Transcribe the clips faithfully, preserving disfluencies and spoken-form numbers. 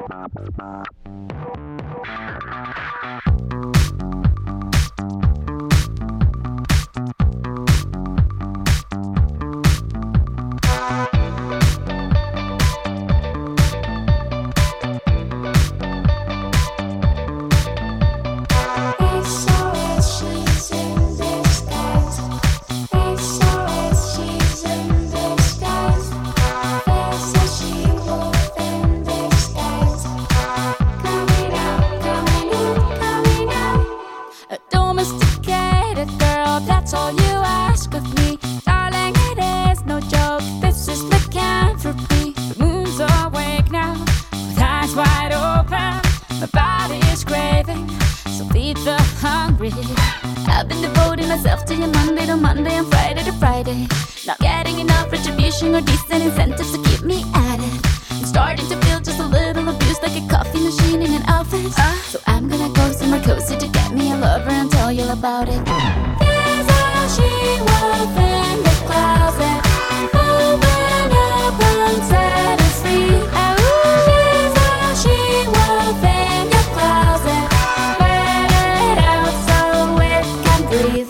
I've been devoting myself to you Monday to Monday and Friday to Friday. Not getting enough retribution or decent incentives to keep me at it. I'm starting to feel just a little abused, like a coffee machine in an office. uh, So I'm gonna go somewhere cozy to get me a lover and tell you about it. There's a she-wolf in the closet. Open up and set us free. There's a she-wolf in your closet. Let it out so it can breathe.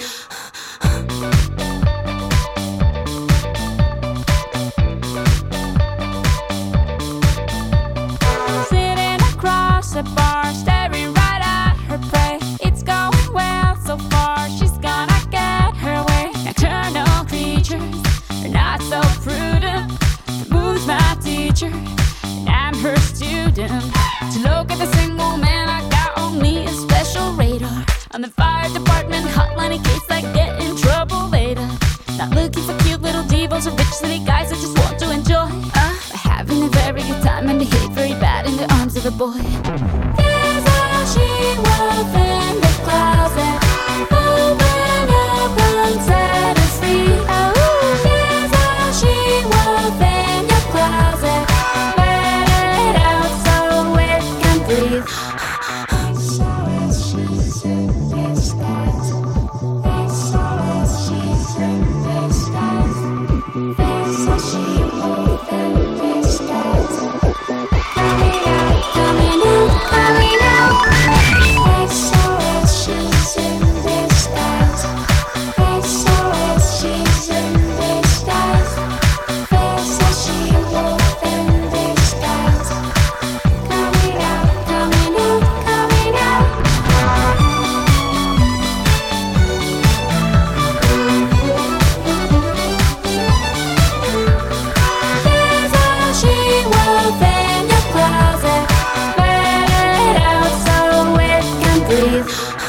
Sitting across the bar, staring right at her prey. It's going well so far, she's gonna get her way. Nocturnal creatures are not so prudent. The moon's my teacher, and I'm her student. To look at the single man, I got on me a special radar. On the fire department hotline in case I get in trouble later. Not looking for cute little divas or rich city guys, I just want to enjoy uh, having a very good time and behave very bad in the arms of a boy. There's a she-wolf in the closet. Open up and set us free. There's a she-wolf in your closet. Let it out so it can breathe. So she's in disguise. So she's in disguise. There's a she-wolf in disguise. Coming out, coming out, coming out. So she's in disguise. So she's in disguise. There's a she-wolf in disguise. Coming out, coming out, coming out. There's a she-wolf in your closet. Let it out so it can breathe.